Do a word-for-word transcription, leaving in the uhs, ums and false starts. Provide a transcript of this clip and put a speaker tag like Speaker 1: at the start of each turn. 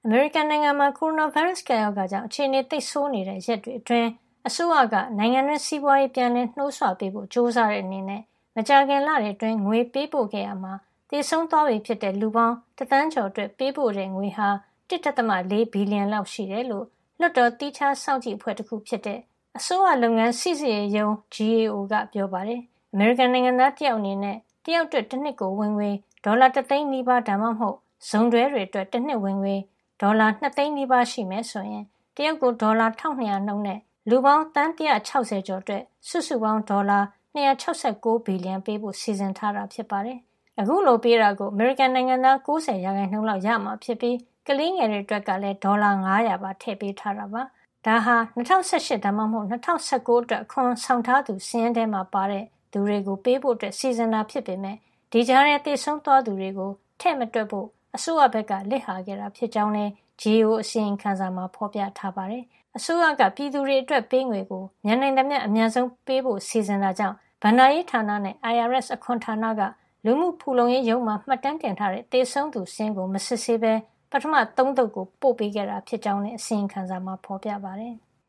Speaker 1: အမေရိကန်နိုင်ငံမှာကိုရိုနာဗိုင်းရပ်စ်ကပ်ရောဂါကြောင့်အခြေအနေသိပ်ဆိုးနေတဲ့ရက်တွေအတွင်းအစိုးရကနိုင်ငံတွင်းစီးပွားရေးပြန်လည်နှိုးဆွပေးဖို့ကြိုးစားတဲ့အနေနဲ့မကြာခင်လတွေအတွင်းငွေပေးပို့ခဲ့ရမှာသေဆုံးသွားပြီဖြစ်တဲ့လူပေါင်းတသန်းကျော်အတွက်ပေးပို့တဲ့ငွေဟာ တစ်ဒသမ လေးဘီလီယံလောက်ရှိတယ်လို့လွှတ်တော်သီးခြားစောင့်ကြည့်အဖွဲ့တစ်ခုဖြစ်တဲ့အစိုးရလုပ်ငန်းစိစစ်ရေးရုံး G A O ကပြောပါတယ်။အမေရိကန်နိုင်ငံသားတယောက်အနေနဲ့တယောက်အတွက်တစ်နှစ်ကိုဝင်ငွေဒေါ်လာတစ်သိန်းနီးပါးဒါမှမဟုတ်ဇုံတွဲတွေအတွက်တစ်နှစ်ဝင်ငွေဒေါ်လာနှစ်သိန်းနီးပါးရှိမယ်ဆိုရင်တယောက်ကိုဒေါ်လာတစ်ထောင်နှစ်ရာနှုန်းနဲ့လူပေါင်းသန်းတစ်ရာ၆ဆယ်ကျော်အတွက်စုစုပေါင်းဒေါ်လာနှစ်ရာ၆၉ဘီလီယံပေးဖို့စီစဉ်ထားတာဖြစ်ပါတယ်။အခုလိုပေးတာကိုအမေရိကန်နိုင်ငံသား၉၀ရာခိုင်နှုန်းလောက်ရမှာဖြစ်ပြီးကလေးငယ်တွေအတွက်ကလည်းဒေါ်လာ၅ရာပါထည့်ပေးထားတာပါ။ဒါဟာ၂၀၁၈ဒါမှမဟုတ်၂၀၁၉အတွက်အခွန်ဆောင်ထားသူစီးရင်ထဲမှာပါတဲ့သူတွေကိုပေးဖို့အတွက်စီစဉ်တာဖြစ်ပေမဲ့ဒီကြားထဲသေဆုံးသွားသူတွေကိုထည့်မတွက်ဖို့အစိုးရဘက်ကလစ်ဟာခဲ့တာဖြစ်ကြောင်းလည်း G A O အစီရင်ခံစာမှာဖော်ပြထားပါတယ်။အစိုးရကပြည်သူတွေအတွက်ပေးငွေကိုမြန်နိုင်သမျှအများဆုံးပေးဖို့စီစဉ်တာကြောင့်ဘဏ္ဍာရေးဌာနနဲ့ I R S အခွန်ဌာနကလူမှုဖူလုံရေးရုံးမှာမှတ်တမ်းတင်ထားတဲ့သေဆုံးသူစင်းကိုမစစ်ဆေးဘဲပထမသုံးသုတ်ကိုပို့ပေးခဲ့တာဖြစ်ကြောင်းလည်းအစီရင်ခံစာမှာဖော်ပြပါတယ်။